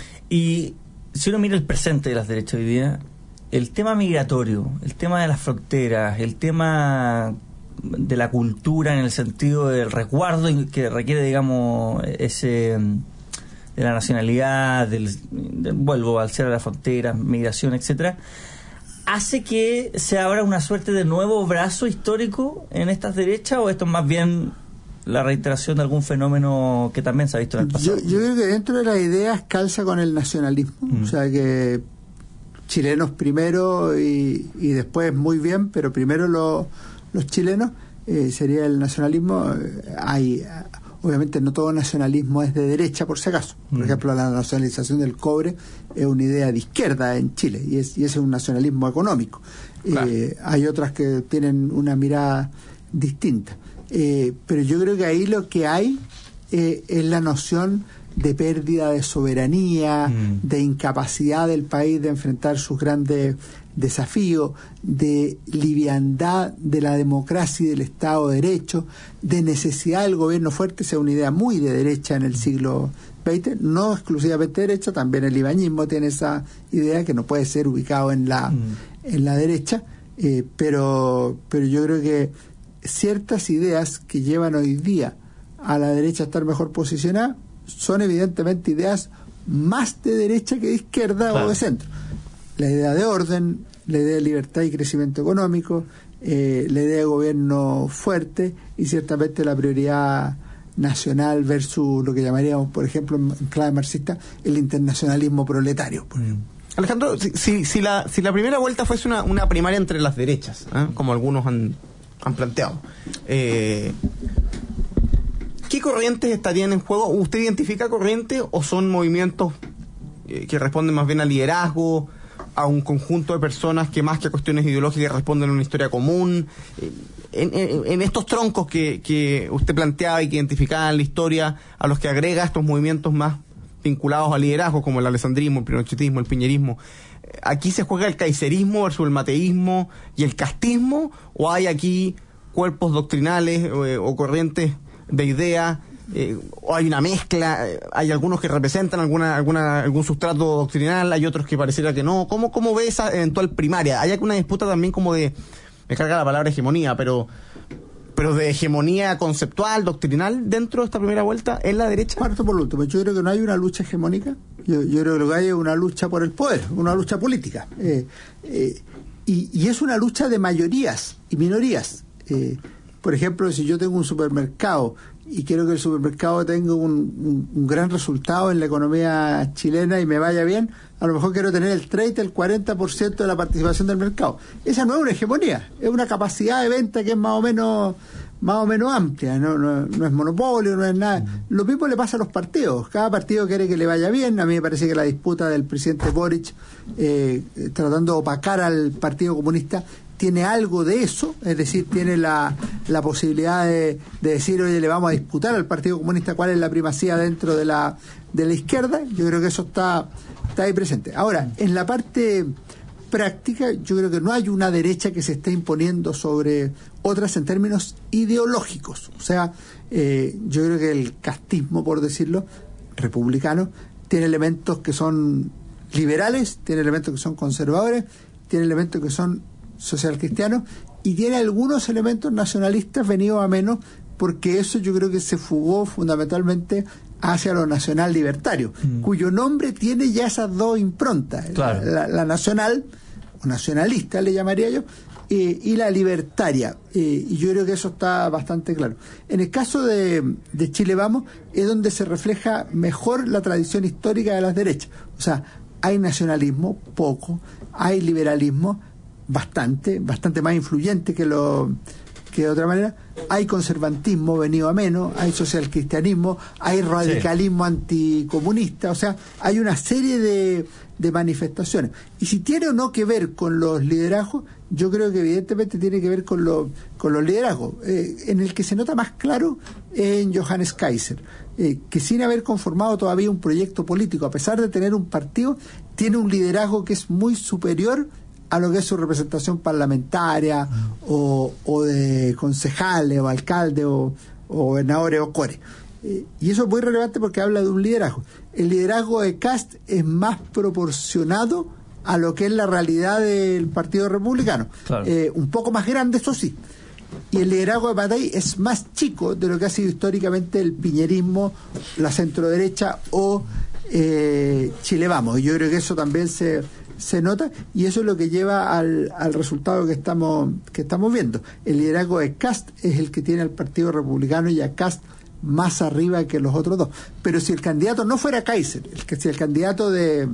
Y si uno mira el presente de las derechas hoy día, el tema migratorio, el tema de las fronteras, el tema de la cultura en el sentido del resguardo que requiere, digamos, ese de la nacionalidad, del, del vuelvo al cierre de las fronteras, migración, etcétera, hace que se abra una suerte de nuevo brazo histórico en estas derechas, o esto es más bien la reiteración de algún fenómeno que también se ha visto en el pasado.
Yo, yo creo que dentro de las ideas calza con el nacionalismo, mm. o sea que chilenos primero y, y después muy bien, pero primero lo, los chilenos, eh, sería el nacionalismo. Hay, obviamente no todo nacionalismo es de derecha, por si acaso. Por mm. ejemplo, la nacionalización del cobre es una idea de izquierda en Chile, y, es, y ese es un nacionalismo económico. Claro. Eh, hay otras que tienen una mirada distinta. Eh, pero yo creo que ahí lo que hay eh, es la noción de pérdida de soberanía, mm. de incapacidad del país de enfrentar sus grandes desafíos, de liviandad de la democracia y del Estado de Derecho, de necesidad del gobierno fuerte. Sea una idea muy de derecha en el siglo veinte, no exclusivamente derecha, también el ibañismo tiene esa idea que no puede ser ubicado en la, mm. en la derecha, eh, pero, pero yo creo que ciertas ideas que llevan hoy día a la derecha a estar mejor posicionada son evidentemente ideas más de derecha que de izquierda, claro, o de centro. La idea de orden, la idea de libertad y crecimiento económico, eh, la idea de gobierno fuerte y ciertamente la prioridad nacional versus lo que llamaríamos, por ejemplo, en clave marxista, el internacionalismo proletario. Mm.
Alejandro, si, si, si, la, si la primera vuelta fuese una, una primaria entre las derechas, ¿eh? como algunos han, han planteado, eh, ¿qué corrientes estarían en juego? ¿Usted identifica corrientes o son movimientos eh, que responden más bien al liderazgo, a un conjunto de personas que más que a cuestiones ideológicas responden a una historia común? Eh, en, en, en estos troncos que, que usted planteaba y que identificaba en la historia, a los que agrega estos movimientos más vinculados al liderazgo, como el alessandrismo, el pinochetismo, el piñerismo, ¿aquí se juega el kaiserismo versus el mateísmo y el castismo, o hay aquí cuerpos doctrinales eh, o corrientes de idea, eh, o hay una mezcla? Hay algunos que representan alguna, alguna algún sustrato doctrinal, hay otros que pareciera que no? ¿Cómo, cómo ve esa eventual primaria? ¿Hay alguna disputa también como de, me carga la palabra hegemonía, pero pero de hegemonía conceptual, doctrinal, dentro de esta primera vuelta en la derecha?
Parto por lo último. Yo creo que no hay una lucha hegemónica. Yo, yo creo que lo que hay es una lucha por el poder, una lucha política. Eh, eh, y, y es una lucha de mayorías y minorías. Eh, por ejemplo, si yo tengo un supermercado y quiero que el supermercado tenga un, un, un gran resultado en la economía chilena y me vaya bien, a lo mejor quiero tener el treinta, el cuarenta por ciento de la participación del mercado. Esa no es una hegemonía, es una capacidad de venta que es más o menos más o menos amplia, no, no, no es monopolio, no es nada. Lo mismo le pasa a los partidos, cada partido quiere que le vaya bien. A mí me parece que la disputa del presidente Boric eh, tratando de opacar al Partido Comunista tiene algo de eso, es decir, tiene la, la posibilidad de, de decir, oye, le vamos a disputar al Partido Comunista cuál es la primacía dentro de la de la izquierda. Yo creo que eso está, está ahí presente. Ahora, en la parte práctica, yo creo que no hay una derecha que se esté imponiendo sobre otras en términos ideológicos. O sea, eh, yo creo que el castismo, por decirlo, republicano, tiene elementos que son liberales, tiene elementos que son conservadores, tiene elementos que son social cristianos y tiene algunos elementos nacionalistas venidos a menos, porque eso yo creo que se fugó fundamentalmente hacia lo nacional libertario, mm. cuyo nombre tiene ya esas dos improntas, claro. la, la, la nacional o nacionalista le llamaría yo, eh, y la libertaria, eh, y yo creo que eso está bastante claro. En el caso de, de Chile Vamos es donde se refleja mejor la tradición histórica de las derechas. O sea, hay nacionalismo poco, hay liberalismo bastante, bastante más influyente que lo que de otra manera, hay conservantismo venido a menos, hay socialcristianismo, hay radicalismo sí. anticomunista, o sea, hay una serie de, de manifestaciones. Y si tiene o no que ver con los liderazgos, yo creo que evidentemente tiene que ver con, lo, con los liderazgos. Eh, en el que se nota más claro es en Johannes Kaiser, eh, que sin haber conformado todavía un proyecto político, a pesar de tener un partido, tiene un liderazgo que es muy superior a lo que es su representación parlamentaria o, o de concejales o alcaldes o, o gobernadores o core. Eh, y eso es muy relevante porque habla de un liderazgo. El liderazgo de Kast es más proporcionado a lo que es la realidad del Partido Republicano. Claro. Eh, un poco más grande, eso sí. Y el liderazgo de Patay es más chico de lo que ha sido históricamente el piñerismo, la centroderecha o eh, Chile Vamos. Y yo creo que eso también se... se nota, y eso es lo que lleva al, al resultado que estamos que estamos viendo. El liderazgo de Kast es el que tiene al Partido Republicano y a Kast más arriba que los otros dos. Pero si el candidato no fuera Kaiser, el que si el candidato de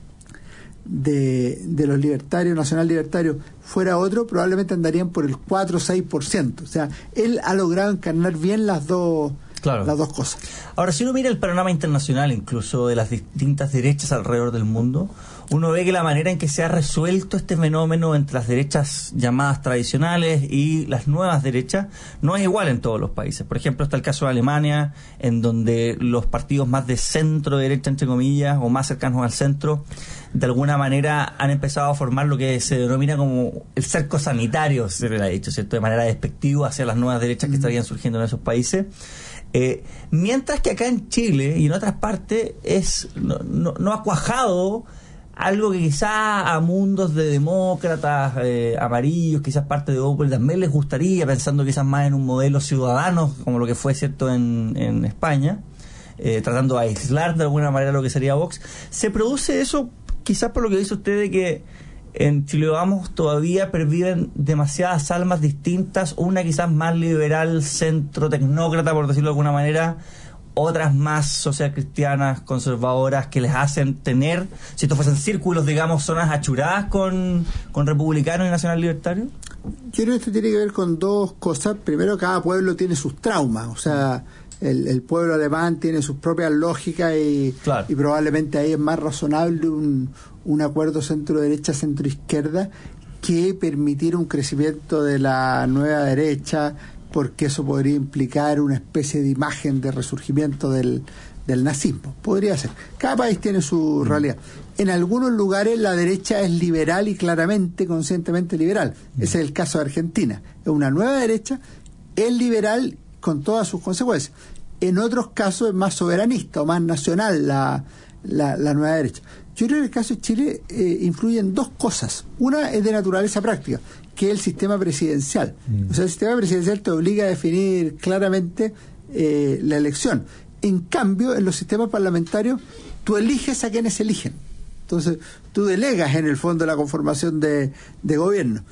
de, de los libertarios, nacional libertarios, fuera otro, probablemente andarían por el cuatro o seis por ciento. O sea, él ha logrado encarnar bien las dos Claro. las dos cosas.
Ahora, si uno mira el panorama internacional, incluso de las distintas derechas alrededor del mundo, uno ve que la manera en que se ha resuelto este fenómeno entre las derechas llamadas tradicionales y las nuevas derechas no es igual en todos los países. Por ejemplo, está el caso de Alemania, en donde los partidos más de centro-derecha, entre comillas, o más cercanos al centro, de alguna manera han empezado a formar lo que se denomina como el cerco sanitario, se le ha dicho, ¿cierto?, de manera despectiva hacia las nuevas derechas que estarían surgiendo en esos países. Eh, mientras que acá en Chile y en otras partes es no, no, no ha cuajado algo que quizá a mundos de demócratas eh, amarillos, quizás parte de Opel también les gustaría, pensando quizás más en un modelo ciudadano como lo que fue cierto en, en España, eh, tratando de aislar de alguna manera lo que sería Vox. Se produce eso quizás por lo que dice usted de que en Chile Vamos todavía perviven demasiadas almas distintas, una quizás más liberal, centro tecnócrata, por decirlo de alguna manera, otras más socialcristianas, conservadoras, que les hacen tener, si estos fuesen círculos, digamos, zonas achuradas con, con republicanos y nacional libertarios.
Yo creo que esto tiene que ver con dos cosas. Primero, cada pueblo tiene sus traumas, o sea, el, el pueblo alemán tiene sus propias lógicas y, claro. y probablemente ahí es más razonable un, un acuerdo centro-derecha, centro-izquierda que permitir un crecimiento de la nueva derecha, porque eso podría implicar una especie de imagen de resurgimiento del, del nazismo. Podría ser. Cada país tiene su realidad. En algunos lugares la derecha es liberal y claramente, conscientemente liberal. Ese es el caso de Argentina. Es una nueva derecha, es liberal con todas sus consecuencias. En otros casos es más soberanista o más nacional la, la, la nueva derecha. Yo creo que en el caso de Chile eh, influyen dos cosas. Una es de naturaleza práctica, que es el sistema presidencial. Mm. O sea, el sistema presidencial te obliga a definir claramente eh, la elección. En cambio, en los sistemas parlamentarios, tú eliges a quienes eligen. Entonces, tú delegas en el fondo la conformación de, de gobierno.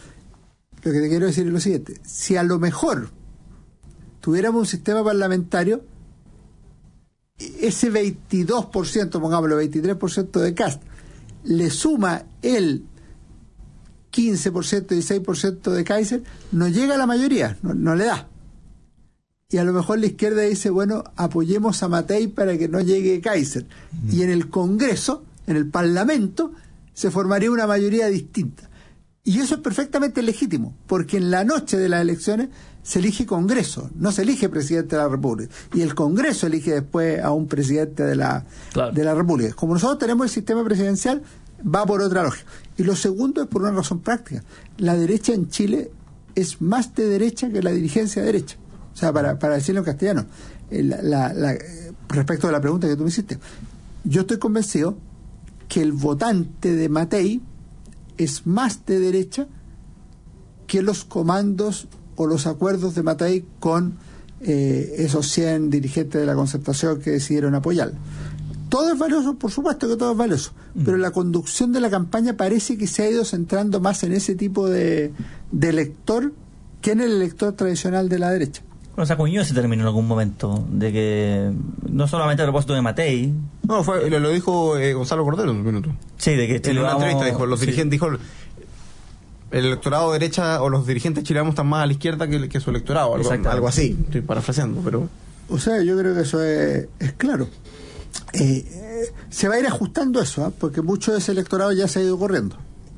Lo que te quiero decir es lo siguiente. Si a lo mejor tuviéramos un sistema parlamentario, ese veintidós por ciento, pongámoslo, veintitrés por ciento de Kast, le suma el quince por ciento, dieciséis por ciento de Kaiser, no llega a la mayoría, no, no le da. y a lo mejor la izquierda dice, bueno, apoyemos a Matei para que no llegue Kaiser. Mm. Y en el Congreso, en el Parlamento, se formaría una mayoría distinta. Y eso es perfectamente legítimo, porque en la noche de las elecciones se elige Congreso, no se elige presidente de la República. Y el Congreso elige después a un presidente de la, claro. de la República. Como nosotros tenemos el sistema presidencial, va por otra lógica. Y lo segundo es por una razón práctica. La derecha en Chile es más de derecha que la dirigencia de derecha. O sea, para, para decirlo en castellano, la, la, la, respecto a la pregunta que tú me hiciste, yo estoy convencido que el votante de Matei es más de derecha que los comandos o los acuerdos de Matei con eh, esos cien dirigentes de la Concertación que decidieron apoyarlo. Todo es valioso, por supuesto que todo es valioso, mm. pero la conducción de la campaña parece que se ha ido centrando más en ese tipo de, de elector que en el elector tradicional de la derecha.
Bueno, se acuñó ese término en algún momento, de que no solamente a propósito de Matei.
No, fue, lo, lo dijo eh, Gonzalo Cordero en un minuto.
Sí, de que
en una vamos, entrevista dijo, los sí. dirigentes, dijo, el electorado de derecha o los dirigentes chilenos están más a la izquierda que, que su electorado, algo, algo así, estoy parafraseando, pero...
O sea, yo creo que eso es, es claro. Eh, eh, se va a ir ajustando eso, ¿eh? Porque mucho de ese electorado ya se ha ido corriendo.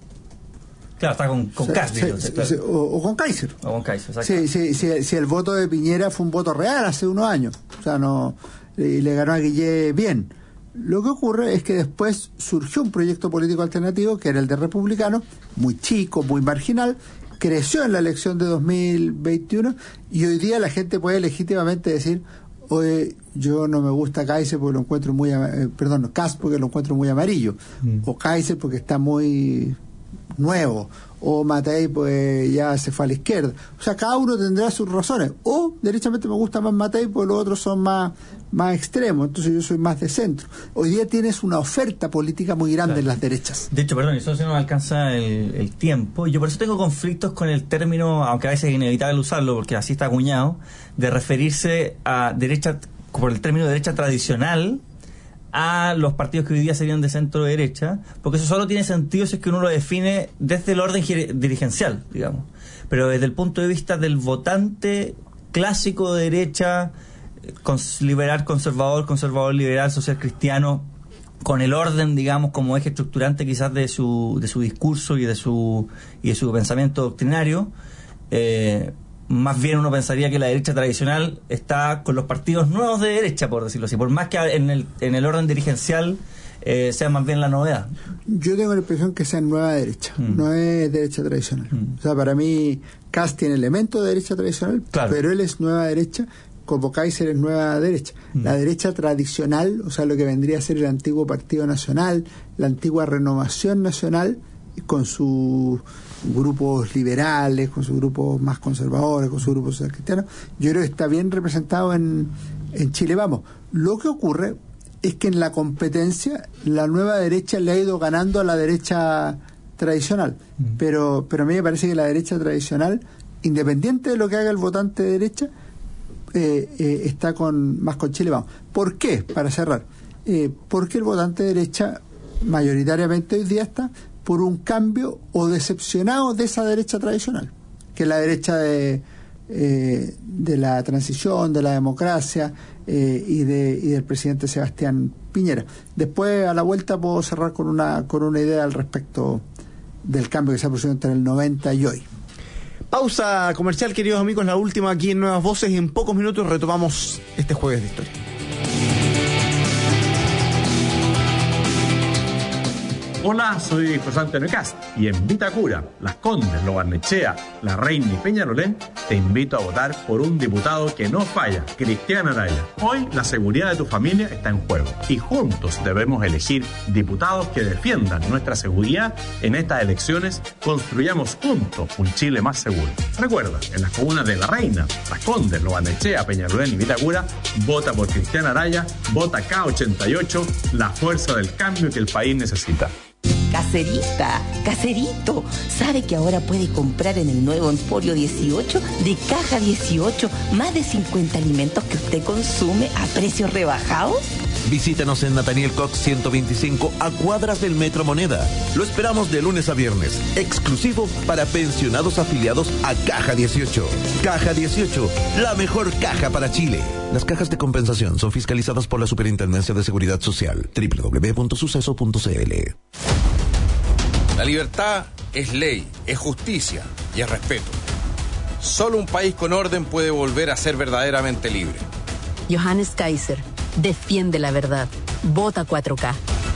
Claro, está con, con
o sea,
Kaiser.
Se, se, se, o, o con Kaiser.
O con Kaiser, exacto.
Sí, sí, sí, sí, el voto de Piñera fue un voto real hace unos años. O sea, no le, le ganó a Guillé bien. Lo que ocurre es que después surgió un proyecto político alternativo, que era el de Republicanos, muy chico, muy marginal, creció en la elección de dos mil veintiuno, y hoy día la gente puede legítimamente decir, oye, yo no me gusta Kaiser porque lo encuentro muy, eh, perdón, Kast porque lo encuentro muy amarillo, mm. o Kaiser porque está muy nuevo, o Matei pues ya se fue a la izquierda. O sea, cada uno tendrá sus razones. O derechamente me gusta más Matei porque los otros son más, más extremos, entonces yo soy más de centro. Hoy día tienes una oferta política muy grande, claro, en las derechas.
De hecho, perdón, eso se nos alcanza el, el tiempo. Yo por eso tengo conflictos con el término, aunque a veces es inevitable usarlo porque así está acuñado, de referirse a derecha, por el término de derecha tradicional, a los partidos que hoy día serían de centro derecha, porque eso solo tiene sentido si es que uno lo define desde el orden dirigencial, digamos. Pero desde el punto de vista del votante clásico de derecha, cons- liberal, conservador, conservador, liberal, social cristiano, con el orden, digamos, como eje estructurante quizás de su de su discurso y de su y de su pensamiento doctrinario, eh, más bien uno pensaría que la derecha tradicional está con los partidos nuevos de derecha, por decirlo así, por más que en el, en el orden dirigencial eh, sea más bien la novedad.
Yo tengo la impresión que sea nueva derecha, mm. no es derecha tradicional. Mm. O sea, para mí Kast tiene elementos de derecha tradicional, claro, pero él es nueva derecha, como Kaiser es nueva derecha. Mm. La derecha tradicional, o sea, lo que vendría a ser el antiguo Partido Nacional, la antigua Renovación Nacional, con sus grupos liberales, con sus grupos más conservadores, con sus grupos cristianos, yo creo que está bien representado en, en Chile Vamos. Lo que ocurre es que en la competencia la nueva derecha le ha ido ganando a la derecha tradicional, mm. pero, pero a mí me parece que la derecha tradicional, independiente de lo que haga el votante de derecha, eh, eh, está con más con Chile Vamos. ¿Por qué? Para cerrar, eh, porque el votante de derecha mayoritariamente hoy día está por un cambio o decepcionado de esa derecha tradicional, que es la derecha de, eh, de la transición, de la democracia eh, y, de, y del presidente Sebastián Piñera. Después, a la vuelta, puedo cerrar con una, con una idea al respecto del cambio que se ha producido entre el noventa y hoy.
Pausa comercial, queridos amigos, la última aquí en Nuevas Voces. En pocos minutos retomamos este jueves de historia.
Hola, soy José Antonio Cast y en Vitacura, Las Condes, Lo Barnechea, La Reina y Peñalolén te invito a votar por un diputado que no falla, Cristian Araya. Hoy la seguridad de tu familia está en juego y juntos debemos elegir diputados que defiendan nuestra seguridad. En estas elecciones construyamos juntos un Chile más seguro. Recuerda, en las comunas de La Reina, Las Condes, Lo Barnechea, Peñalolén y Vitacura, vota por Cristian Araya, vota K ochenta y ocho, la fuerza del cambio que el país necesita.
Caserita, caserito, ¿sabe que ahora puede comprar en el nuevo Emporio dieciocho de Caja dieciocho más de cincuenta alimentos que usted consume a precios rebajados?
Visítanos en Nathaniel Cox ciento veinticinco a cuadras del Metro Moneda. Lo esperamos de lunes a viernes, exclusivo para pensionados afiliados a Caja dieciocho. Caja dieciocho, la mejor caja para Chile. Las cajas de compensación son fiscalizadas por la Superintendencia de Seguridad Social. doble u doble u doble u punto suceso punto c l.
La libertad es ley, es justicia y es respeto. Solo un país con orden puede volver a ser verdaderamente libre.
Johannes Kaiser, defiende la verdad. Vota cuatro K.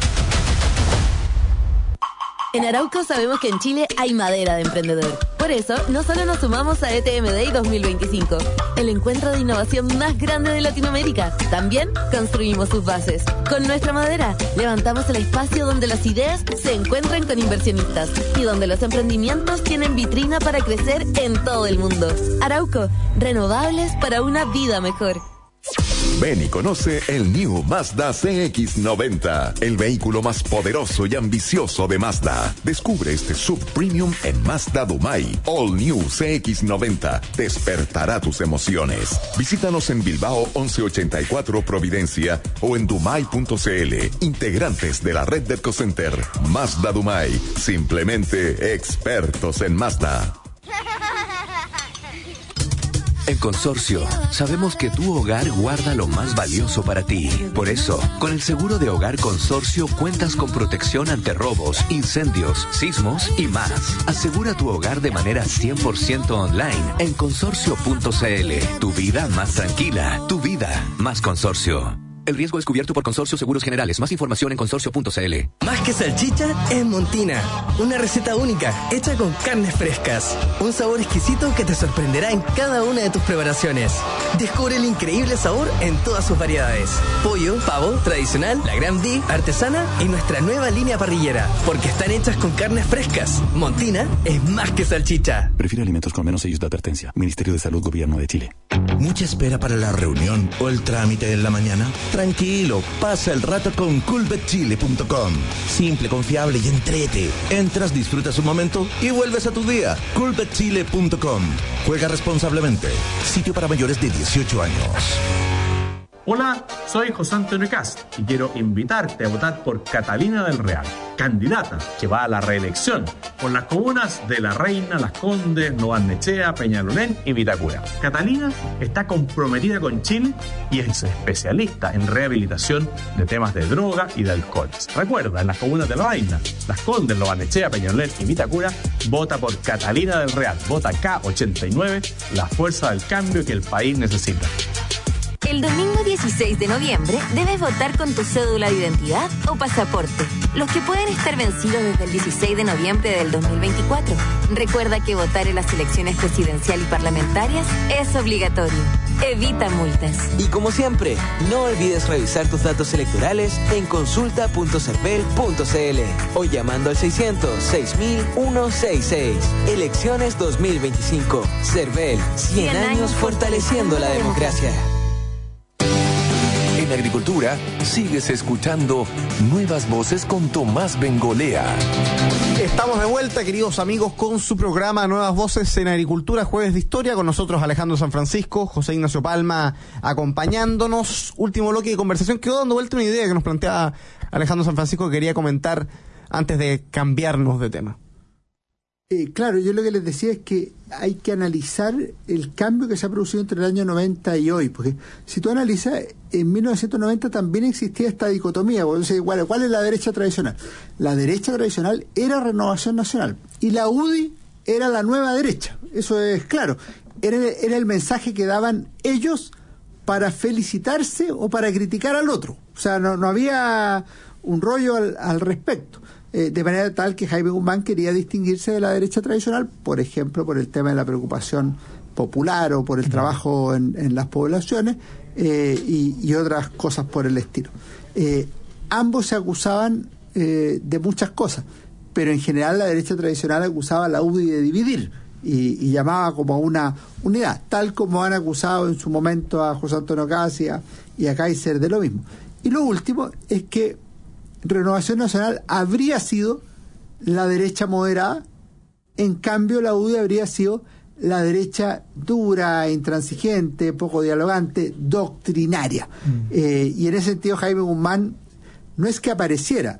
En Arauco sabemos que en Chile hay madera de emprendedor. Por eso, no solo nos sumamos a E T M Day dos mil veinticinco, el encuentro de innovación más grande de Latinoamérica, también construimos sus bases. Con nuestra madera, levantamos el espacio donde las ideas se encuentran con inversionistas y donde los emprendimientos tienen vitrina para crecer en todo el mundo. Arauco, renovables para una vida mejor.
Ven y conoce el New Mazda C X noventa, el vehículo más poderoso y ambicioso de Mazda. Descubre este sub-premium en Mazda Dumay. All New C X noventa despertará tus emociones. Visítanos en Bilbao once ochenta y cuatro Providencia o en dumay punto c l. Integrantes de la red de EcoCenter. Mazda Dumay, simplemente expertos en Mazda.
En Consorcio, sabemos que tu hogar guarda lo más valioso para ti. Por eso, con el seguro de hogar Consorcio cuentas con protección ante robos, incendios, sismos y más. Asegura tu hogar de manera cien por ciento online en consorcio punto c l. Tu vida más tranquila, tu vida más Consorcio. El riesgo es cubierto por Consorcio Seguros Generales. Más información en consorcio punto c l.
Más que salchicha, es Montina. Una receta única, hecha con carnes frescas. Un sabor exquisito que te sorprenderá en cada una de tus preparaciones. Descubre el increíble sabor en todas sus variedades. Pollo, pavo, tradicional, la Gran D, artesana y nuestra nueva línea parrillera. Porque están hechas con carnes frescas. Montina es más que salchicha.
Prefiere alimentos con menos sellos de advertencia. Ministerio de Salud, Gobierno de Chile.
¿Mucha espera para la reunión o el trámite en la mañana? Tranquilo, pasa el rato con coolbet chile punto com. Simple, confiable y entrete. Entras, disfrutas un momento y vuelves a tu día. coolbet chile punto com. Juega responsablemente. Sitio para mayores de dieciocho años.
Hola, soy José Antonio Cast y quiero invitarte a votar por Catalina del Real, candidata que va a la reelección por las comunas de La Reina, Las Condes, Lo Barnechea, Peñalolén y Vitacura. Catalina está comprometida con Chile y es especialista en rehabilitación de temas de droga y de alcoholes. Recuerda, en las comunas de La Reina, Las Condes, Lo Barnechea, Peñalolén y Vitacura, vota por Catalina del Real. Vota K ochenta y nueve, la fuerza del cambio que el país necesita.
El domingo dieciséis de noviembre debes votar con tu cédula de identidad o pasaporte, los que pueden estar vencidos desde el dieciséis de noviembre del dos mil veinticuatro. Recuerda que votar en las elecciones presidencial y parlamentarias es obligatorio. Evita multas.
Y como siempre, no olvides revisar tus datos electorales en consulta punto cervel punto c l o llamando al seiscientos seis mil ciento sesenta y seis. Elecciones dos mil veinticinco. Cervel, cien años fortaleciendo la democracia.
En Agricultura, sigues escuchando Nuevas Voces con Tomás Bengolea.
Estamos de vuelta, queridos amigos, con su programa Nuevas Voces en Agricultura, Jueves de Historia, con nosotros Alejandro San Francisco, José Ignacio Palma acompañándonos. Último bloque de conversación. Quedó dando vuelta una idea que nos planteaba Alejandro San Francisco que quería comentar antes de cambiarnos de tema.
Eh, claro, yo lo que les decía es que hay que analizar el cambio que se ha producido entre el año noventa y hoy, porque si tú analizas, en mil novecientos noventa también existía esta dicotomía. Entonces, ¿cuál, ¿cuál es la derecha tradicional? La derecha tradicional era Renovación Nacional y la U D I era la nueva derecha, eso es claro. Era, era el mensaje que daban ellos para felicitarse o para criticar al otro. O sea, no, no había un rollo al, al respecto. Eh, de manera tal que Jaime Guzmán quería distinguirse de la derecha tradicional, por ejemplo, por el tema de la preocupación popular o por el trabajo en, en las poblaciones eh, y, y otras cosas por el estilo. Eh, ambos se acusaban eh, de muchas cosas, pero en general la derecha tradicional acusaba a la U D I de dividir y, y llamaba como a una unidad, tal como han acusado en su momento a José Antonio Cast y a, y a Kaiser de lo mismo. Y lo último es que Renovación Nacional habría sido la derecha moderada, en cambio la U D I habría sido la derecha dura, intransigente, poco dialogante, doctrinaria. Mm. Eh, y en ese sentido Jaime Guzmán no es que apareciera,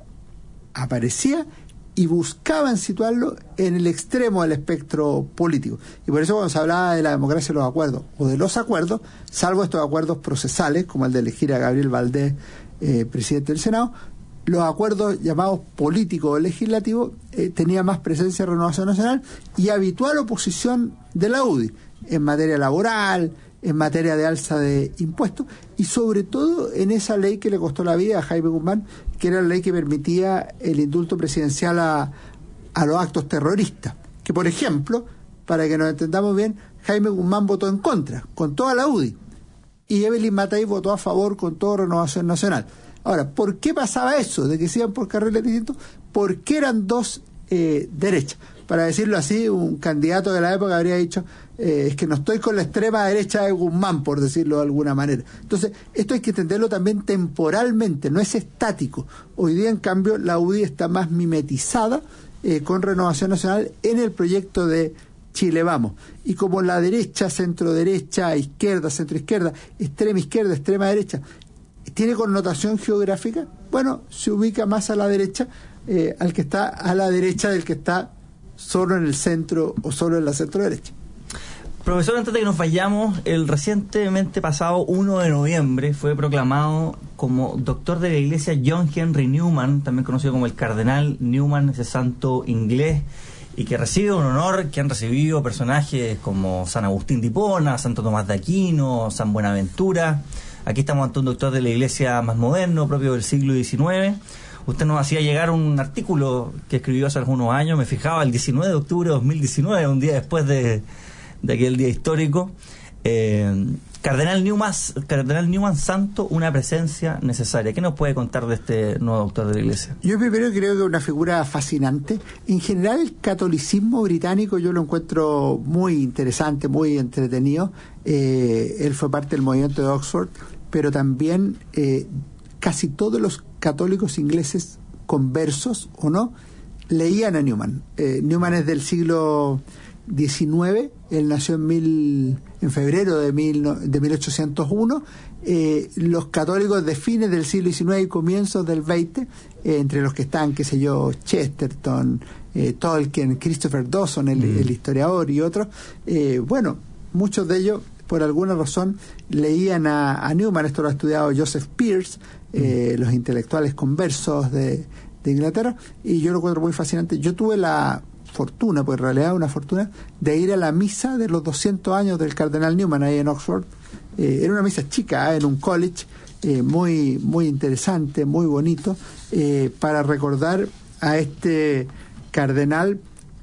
aparecía y buscaban situarlo en el extremo del espectro político. Y por eso cuando se hablaba de la democracia de los acuerdos, o de los acuerdos, salvo estos acuerdos procesales, como el de elegir a Gabriel Valdés eh, presidente del Senado, los acuerdos llamados políticos o legislativos eh, tenía más presencia de Renovación Nacional y habitual oposición de la U D I en materia laboral, en materia de alza de impuestos y sobre todo en esa ley que le costó la vida a Jaime Guzmán, que era la ley que permitía el indulto presidencial a, a los actos terroristas, que por ejemplo, para que nos entendamos bien, Jaime Guzmán votó en contra, con toda la U D I, y Evelyn Matei votó a favor con toda Renovación Nacional. Ahora, ¿por qué pasaba eso? De que se iban por carriles distintos, porque eran dos eh, derechas. Para decirlo así, un candidato de la época habría dicho, eh, es que no estoy con la extrema derecha de Guzmán, por decirlo de alguna manera. Entonces, esto hay que entenderlo también temporalmente, no es estático. Hoy día, en cambio, la U D I está más mimetizada eh, con Renovación Nacional en el proyecto de Chile Vamos. Y como la derecha, centro derecha, izquierda, centro izquierda, extrema izquierda, extrema derecha, tiene connotación geográfica, bueno, se ubica más a la derecha, eh, al que está a la derecha del que está solo en el centro o solo en la centro derecha.
Profesor, antes de que nos vayamos, el recientemente pasado uno de noviembre fue proclamado como doctor de la Iglesia John Henry Newman, también conocido como el Cardenal Newman, ese santo inglés, y que recibe un honor que han recibido personajes como San Agustín de Hipona, Santo Tomás de Aquino, San Buenaventura. Aquí estamos ante un doctor de la Iglesia más moderno, propio del siglo diecinueve. Usted nos hacía llegar un artículo que escribió hace algunos años, me fijaba, el diecinueve de octubre de dos mil diecinueve, un día después de, de aquel día histórico. Eh, Cardenal Newman, Cardenal Newman Santo, una presencia necesaria. ¿Qué nos puede contar de este nuevo doctor de la Iglesia?
Yo primero creo que es una figura fascinante. En general, el catolicismo británico yo lo encuentro muy interesante, muy entretenido. Eh, él fue parte del movimiento de Oxford, pero también eh, casi todos los católicos ingleses conversos o no leían a Newman. Eh, Newman es del siglo diecinueve, él nació en, mil, en febrero de, mil, de mil ochocientos uno. Eh, los católicos de fines del siglo diecinueve y comienzos del veinte, eh, entre los que están, qué sé yo, Chesterton, eh, Tolkien, Christopher Dawson, el, mm. el historiador y otros, eh, bueno, muchos de ellos por alguna razón leían a, a Newman. Esto lo ha estudiado Joseph Pearce, eh, mm. los intelectuales conversos de, de Inglaterra, y yo lo encuentro muy fascinante. Yo tuve la fortuna, pues en realidad una fortuna, de ir a la misa de los doscientos años del Cardenal Newman ahí en Oxford. Eh, era una misa chica, eh, en un college, eh, muy, muy interesante, muy bonito, eh, para recordar a este cardenal,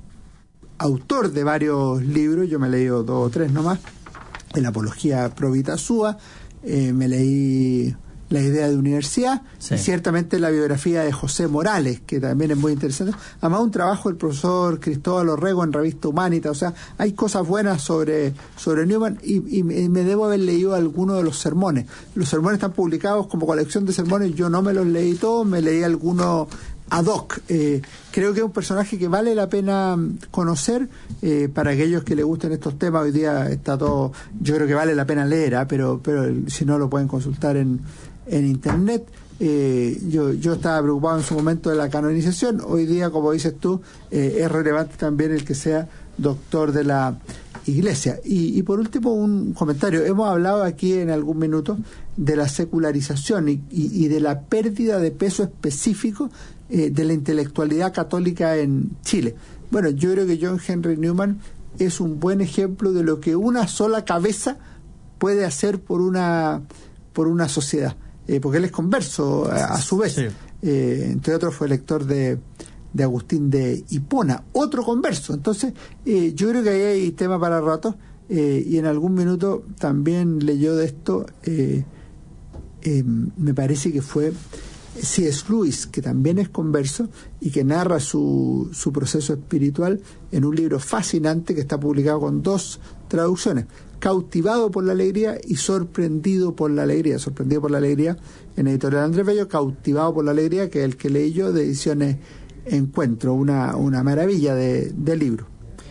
autor de varios libros. Yo me he leído dos o tres nomás, en la Apología Pro Vita Sua, eh, me leí La Idea de Universidad, sí. Y ciertamente la biografía de José Morales, que también es muy interesante. Además, un trabajo del profesor Cristóbal Orrego en Revista Humanitas. O sea, hay cosas buenas sobre, sobre Newman, y, y, y me debo haber leído algunos de los sermones. Los sermones están publicados como colección de sermones, yo no me los leí todos, me leí algunos ad hoc. Eh, creo que es un personaje que vale la pena conocer, eh, para aquellos que les gusten estos temas. Hoy día está todo, yo creo que vale la pena leer, ¿eh? pero, pero si no lo pueden consultar en en internet. Eh, yo, yo estaba preocupado en su momento de la canonización. Hoy día, como dices tú, eh, es relevante también el que sea doctor de la Iglesia. Y, y por último, un comentario. Hemos hablado aquí en algún minuto de la secularización y, y, y de la pérdida de peso específico eh, de la intelectualidad católica en Chile. Bueno, yo creo que John Henry Newman es un buen ejemplo de lo que una sola cabeza puede hacer por una, por una sociedad. Eh, porque él es converso a, a su vez, sí. eh, entre otros fue lector de, de Agustín de Hipona, otro converso. Entonces eh, yo creo que ahí hay tema para rato, eh, y en algún minuto también leyó de esto, eh, eh, me parece que fue C S Lewis, que también es converso y que narra su, su proceso espiritual en un libro fascinante que está publicado con dos traducciones: Cautivado por la alegría y Sorprendido por la alegría. Sorprendido por la alegría en editorial Andrés Bello, Cautivado por la alegría, que es el que leí yo, de Ediciones Encuentro. Una, una maravilla de, de libro.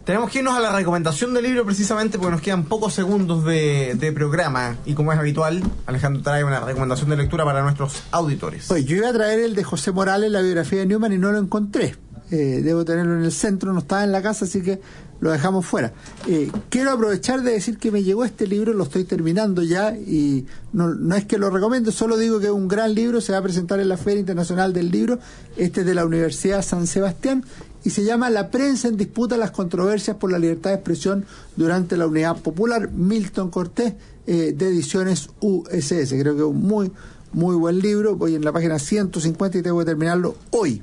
Tenemos que irnos a la recomendación del libro precisamente porque nos quedan pocos segundos de, de programa y como es habitual, Alejandro trae una recomendación de lectura para nuestros auditores.
Pues yo iba a traer el de José Morales, la biografía de Newman, y no lo encontré. Eh, debo tenerlo en el centro, no estaba en la casa, así que lo dejamos fuera. Eh, quiero aprovechar de decir que me llegó este libro, lo estoy terminando ya y no, no es que lo recomiendo, solo digo que es un gran libro, se va a presentar en la Feria Internacional del Libro, este es de la Universidad San Sebastián y se llama La prensa en disputa, las controversias por la libertad de expresión durante la Unidad Popular, Milton Cortés, eh, de Ediciones U S S. Creo que es un muy, muy buen libro, voy en la página ciento cincuenta y tengo que terminarlo hoy.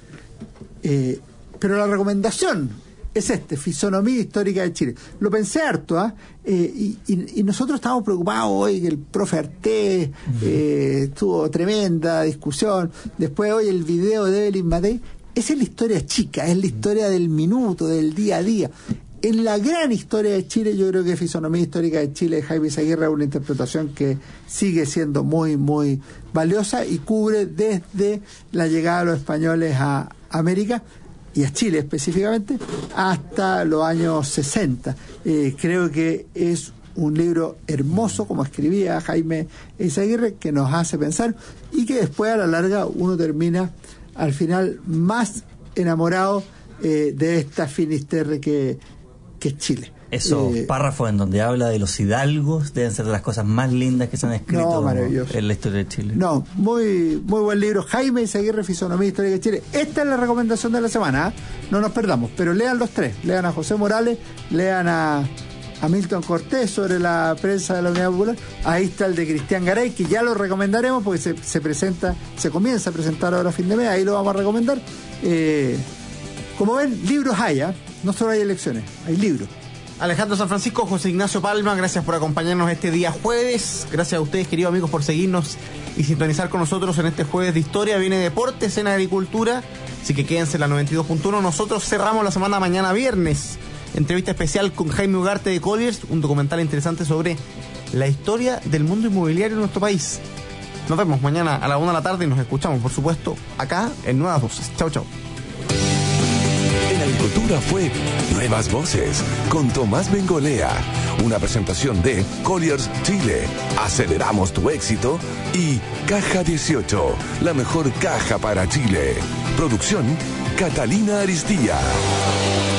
Eh, pero la recomendación es este, Fisonomía Histórica de Chile. Lo pensé harto, ¿ah? ¿eh? y, y, y nosotros estamos preocupados hoy que el profe Artés eh, tuvo tremenda discusión. Después hoy el video de Evelyn Matei. Esa es la historia chica, es la historia del minuto, del día a día. En la gran historia de Chile, yo creo que Fisonomía Histórica de Chile de Jaime Izaguirre es una interpretación que sigue siendo muy, muy valiosa y cubre desde la llegada de los españoles a América y a Chile específicamente hasta los años sesenta. Eh, creo que es un libro hermoso, como escribía Jaime Izaguirre, que nos hace pensar y que después a la larga uno termina al final más enamorado eh, de esta Finisterre que, que es Chile.
Esos
eh,
párrafos en donde habla de los hidalgos deben ser de las cosas más lindas que se han escrito
no,
en la historia de Chile.
No, muy muy buen libro. Jaime Izaguirre, Fisonomía Histórica de Chile. Esta es la recomendación de la semana, ¿eh? No nos perdamos, pero lean los tres. Lean a José Morales, lean a, a Milton Cortés sobre la prensa de la Unidad Popular. Ahí está el de Cristian Garay, que ya lo recomendaremos porque se, se presenta, se comienza a presentar ahora a fin de mes, ahí lo vamos a recomendar. Eh, como ven, libros hay, ¿eh? No solo hay elecciones, hay libros.
Alejandro San Francisco, José Ignacio Palma, gracias por acompañarnos este día jueves. Gracias a ustedes, queridos amigos, por seguirnos y sintonizar con nosotros en este jueves de historia. Viene deportes en agricultura, así que quédense en la noventa y dos punto uno. Nosotros cerramos la semana mañana viernes. Entrevista especial con Jaime Ugarte de Colliers, un documental interesante sobre la historia del mundo inmobiliario en nuestro país. Nos vemos mañana a la una de la tarde y nos escuchamos, por supuesto, acá en Nuevas Voces. Chau, chau.
En Agricultura fue Nuevas Voces con Tomás Bengolea, una presentación de Colliers Chile. Aceleramos tu éxito y Caja dieciocho, la mejor caja para Chile. Producción Catalina Aristía.